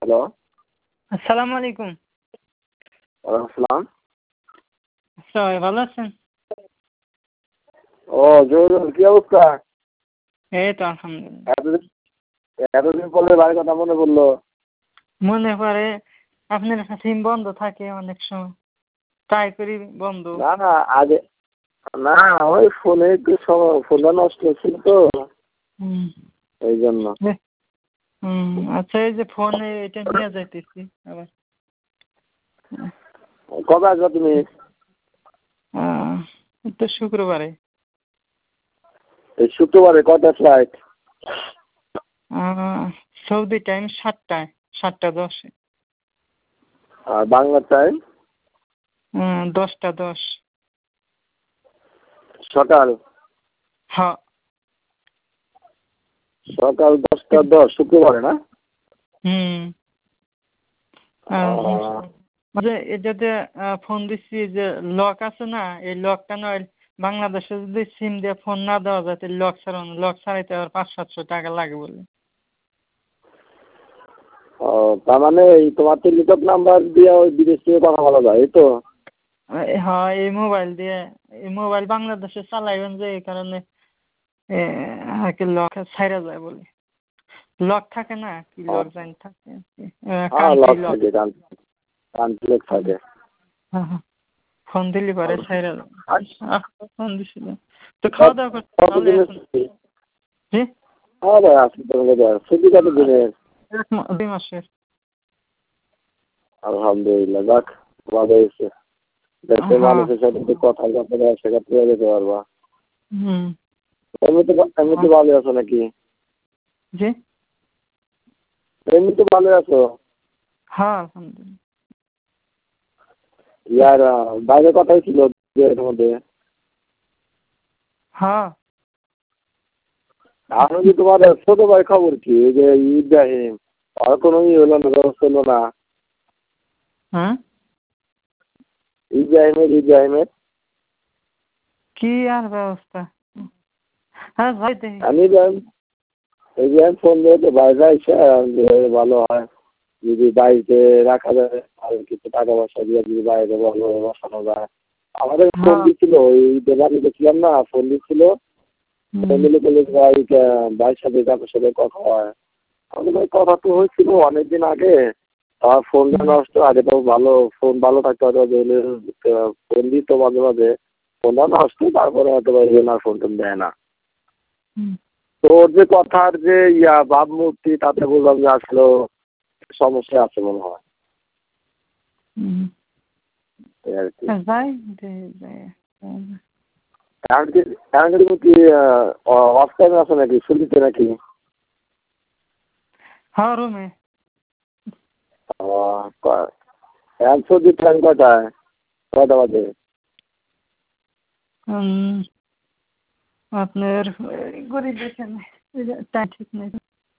Hello. আসসালামু আলাইকুম। ওয়ালাইকুম আসসালাম। সবাই ভালো আছেন? ও জহুরুল, কি অবস্থা? এই তো আলহামদুলিল্লাহ। এতদিন এতদিন পরে বাড়ির কথা মনে পড়লো। মনে পড়ে, আপনার সিম বন্ধ থাকে অনেক সময়, ট্রাই করি বন্ধ। না না আগে না, ওই ফোনে একটু ফোনটা নষ্ট হচ্ছিল তো হুম। এই জন্য। আচ্ছা, এই যে ফোনে এটা নিয়ে যাইতেছি আবার। কবে আসবা তুমি? তো শুক্রবারে। এই শুক্রবারে কয়টা ফ্লাইট? সৌদি টাইম 7টায়, 7:10। আর বাংলা টাইম? 10:10 সকাল হ্যাঁ। সকাল 10:10 শুক্রবারে না? মানে এটাতে ফোন দিচ্ছি যে লক আছে না, এই লকটা নয়, বাংলাদেশে যদি সিম দিয়ে ফোন না দেওয়া যায় তাহলে লক ছাড়াইতে আবার 500-700 টাকা লাগে বলে। ও, তার মানে এই তোমার টেলিটক নাম্বার দিয়ে ওই বিদেশ থেকে কথা বলা যায়, এই তো? হ্যাঁ, এই মোবাইল বাংলাদেশে চালাইবেন যে এই কারণে আর কি লক ছাইরা যায় বলে। লক থাকে না, কি লক জানি থাকে, লক কান্ট্রি লক। থাকে, কান্ট্রি লক থাকে। হ্যাঁ, ফোন দিলি পরে ছাইরা যায়। আচ্ছা, ফোন দিছিল তো খাওয়া দাওয়া করতে ভালো এখন। জি, খাওয়া দাওয়া আছে তো, ছুটি কত দিনের? 2 মাসের। আলহামদুলিল্লাহ, যাক ভালো হয়েছে। দেশের মানুষের সাথে একটু কথা সেক্ষেত্রে যেতে পারবা। এমনিতে ভালো আছো নাকি? জি, এমনিতে ভালো আছো? হ্যাঁ আলহামদুলিল্লাহ। ইয়ার বাইরে কথাই ছিল এর মধ্যে। হ্যাঁ, আমি কি তোমার ছোট ভাই খবর কি, এই যে ইব্রাহিম, আর কোনো হলো না, ব্যবস্থা হলো না? হ্যাঁ, ইব্রাহিমের কি আর ব্যবস্থা? হ্যাঁ ভাই, দেখি আমি ইব্রাহিম ফোন দিয়ে তো বাইরে আইসা ভালো হয় যদি বাড়িতে রাখা যায়, আর কিছু টাকা পয়সা দিয়ে যদি বাইরে ভালো বসানো যায়। আমাদের ফোন দিচ্ছিল, ওই বাড়ি গেছিলাম না, ফোন দিচ্ছিল, ফ্যামিলি বলে ভাইয়ের সাথে তাদের সাথে কথা হয়। আমাদের কথা তো হয়েছিল অনেকদিন আগে, আমার ফোনটা নষ্ট, আগে তো ভালো ফোন ভালো থাকতে হয়তো ফোন দিত মাঝে মাঝে, ফোনটা নষ্ট, তারপরে হয়তো আর ফোন টোন দেয় না। তো ওর যে কথার যে ভাবমূর্তি, তাতে বললাম যে আসলে সমস্যা আছে মনে হয় আর কি। এখন তুমি কি অফ টাইমে আছো নাকি, ছুটিতে নাকি? হ্যাঁ, রুমে। এখন ছুটির টাইম কয়টা বাজে? আপনার গরিব দেখেন, টাইম ঠিক নেই।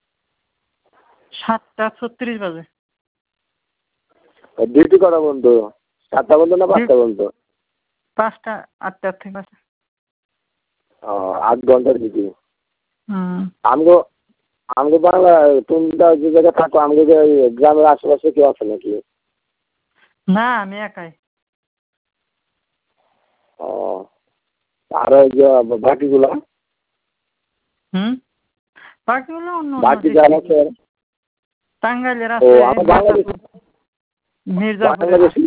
7:36 বাজে। ডিউটি করা বন্ধু 7টা বন্ধু না 5টা বন্ধু? 5টা, 8টা থেকে 5টা। 8 ঘন্টার ডিউটি। হুম। আমগো বাংলা, তোমরা যে জায়গায় থাকো, আমগো যে গ্রামের আশেপাশে কেউ আছে নাকি? না, আমি একাই। আর ওই যে বাকিগুলা? বাকিগুলো অন্য বাকি যারা আছে টাঙ্গাইলের আছে, মির্জাপুরের আছে।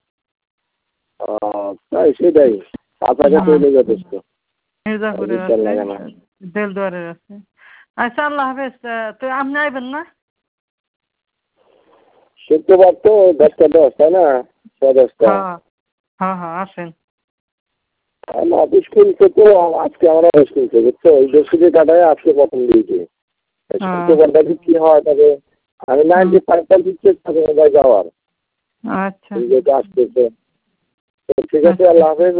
তাই সেটাই, কাছাকাছি হইলে যথেষ্ট। মির্জাপুরের আছে, দেলদুয়ারের আছে। আচ্ছা, আল্লাহ হাফেজ। তো আপনি আইবেন না? শুক্রবার তো 10:10, তাই না? 10:30। হ্যাঁ হ্যাঁ, আসেন। অফিস খুলছে তো, আজকে আমরা অফিস খুলছে বুঝছো, ওই বৃহস্পতি কাটায় আজকে প্রথম দিয়েছে। শুক্রবারটা কি হয়, তবে আমি 95% চেষ্টা করবো যাওয়ার। আচ্ছা, আসতেছে। ঠিক আছে, আল্লাহ হাফেজ।